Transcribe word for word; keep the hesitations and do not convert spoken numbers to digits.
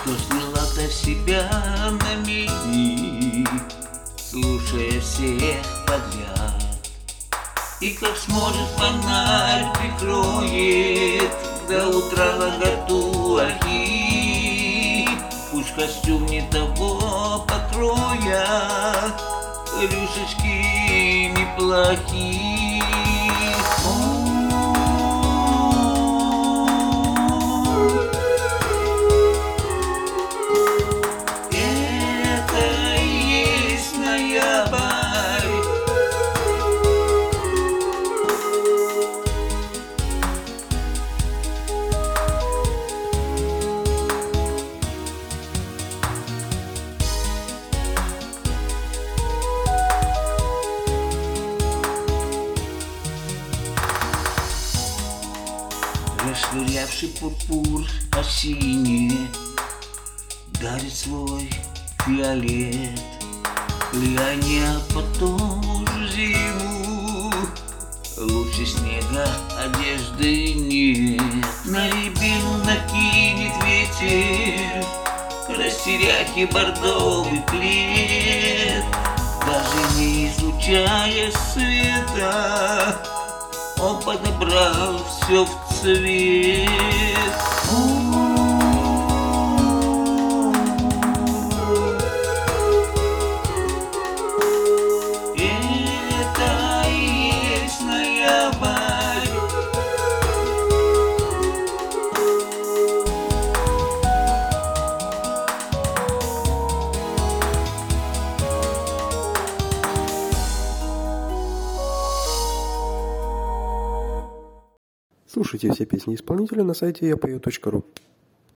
Что свела до себя на миг, слушая всех подряд. И как сможет фонарь прикроет до утра наготу ахи. Пусть костюм не того покроя, рюшечки неплохие. Это и есть ноябрь. Расшвырявший пурпур осенний дарит свой фиолет влияние потом уже зиму. Лучше снега одежды нет. На рябину накинет ветер растеряхи бордовый плед. Даже не излучая света, он подобрал все в цвет. Это и есть ноябрь. Слушайте все песни исполнителя на сайте я пою точка ру.